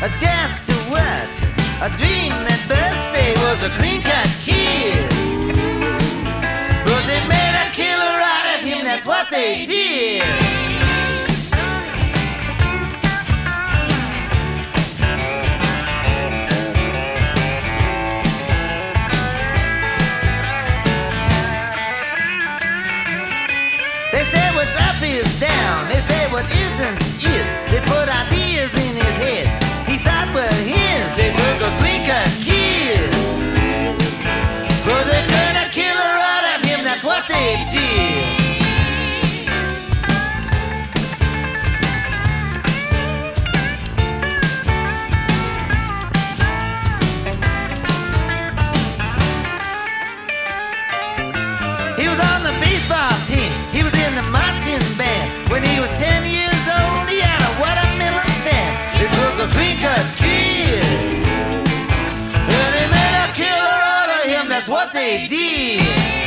just to what? A dream that birthday was a clean-cut kid. But they made a killer out of him, that's what they did. They say what's up is down, they say what isn't is. They put ideas in his head, he thought were his. They took a clean-cut kid, but they turned a killer out of him, that's what they did. He was on the baseball team, he was in the marching band. When he was 10 years old, he had a watermelon stand. It was a clean-cut kid, and they made a killer out of him, that's what they did.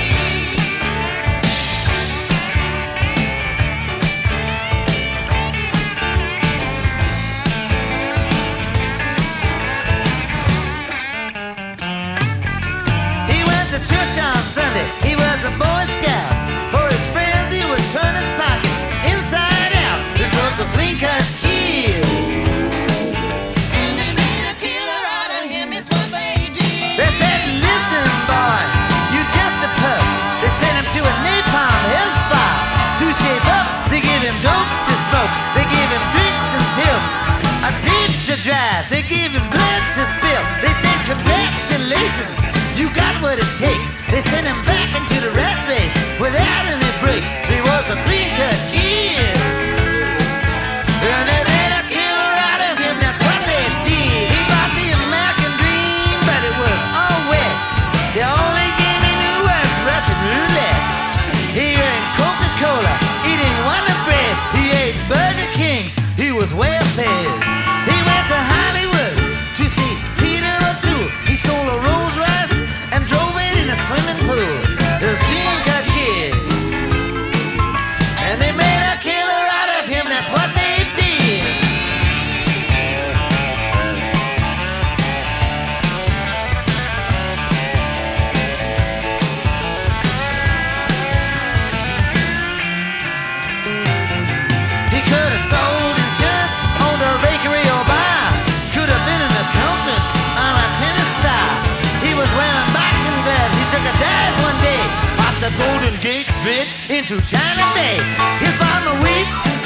He went to church on Sunday, he was a Boy Scout. For his friends he would turn his pockets inside out. It was a clean-cut kid, And they made a killer out of him, is what they did. they said, listen boy, you just a pup. They sent him to a napalm health spa to shape up. They gave him dope to smoke, they gave him drinks and pills, a tape to drive, they gave him blood to spill. They said congratulations, you got what it takes. They sent him back into the rat race without any breaks. He was a clean-cut kid, and they made a killer out of him, that's what they did. He bought the American dream, but it was all wet. The only game he knew was Russian roulette. He drank Coca-Cola, eating Wonder Bread. He ate Burger Kings, he was well fed. He went to Hollywood to see Peter O'Toole. He stole a Rolls Royce and drove it in a swimming pool. It was clean-cut kid, and they made a killer out of him, that's what they did. He could have sold insurance, owned a bakery or bar, could have been an accountant or a tennis star. He was wearing boxing gloves, he took a dive one day off the Golden Gate Bridge into China Bay. His farmer weeps and